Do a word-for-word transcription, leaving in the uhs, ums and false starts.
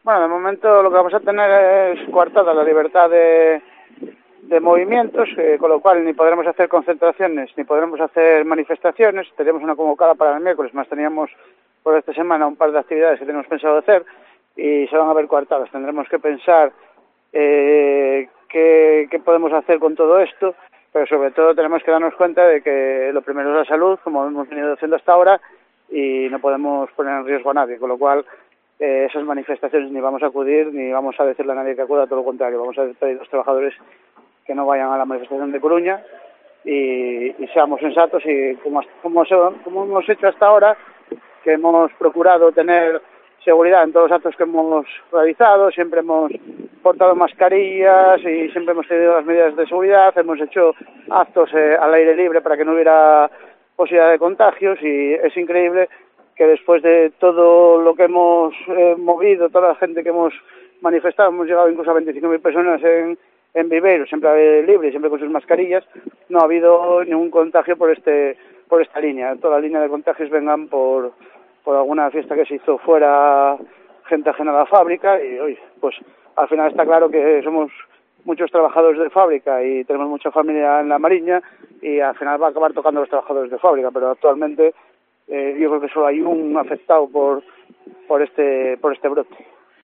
Bueno, de momento lo que vamos a tener es coartada la libertad de, de movimientos, eh, con lo cual ni podremos hacer concentraciones ni podremos hacer manifestaciones. Tenemos una convocada para el miércoles, más teníamos por esta semana un par de actividades que tenemos pensado hacer y se van a ver coartadas. Tendremos que pensar eh, qué, qué podemos hacer con todo esto, pero sobre todo tenemos que darnos cuenta de que lo primero es la salud, como hemos venido haciendo hasta ahora, y no podemos poner en riesgo a nadie, con lo cual eh, esas manifestaciones ni vamos a acudir ni vamos a decirle a nadie que acuda, todo lo contrario, vamos a pedir a los trabajadores que no vayan a la manifestación de Coruña y, y seamos sensatos y como, como, como hemos hecho hasta ahora, que hemos procurado tener seguridad en todos los actos que hemos realizado, siempre hemos portado mascarillas y siempre hemos tenido las medidas de seguridad, hemos hecho actos eh, al aire libre para que no hubiera posibilidad de contagios y es increíble que después de todo lo que hemos eh, movido, toda la gente que hemos manifestado, hemos llegado incluso a veinticinco mil personas en, en Viveiro, siempre al aire libre, siempre con sus mascarillas, no ha habido ningún contagio por este por esta línea. Toda la línea de contagios vengan por, por alguna fiesta que se hizo fuera, gente ajena a la fábrica y oye, pues al final está claro que somos muchos trabajadores de fábrica y tenemos mucha familia en la Mariña y al final va a acabar tocando a los trabajadores de fábrica, pero actualmente eh, yo creo que solo hay un afectado por por este por este brote.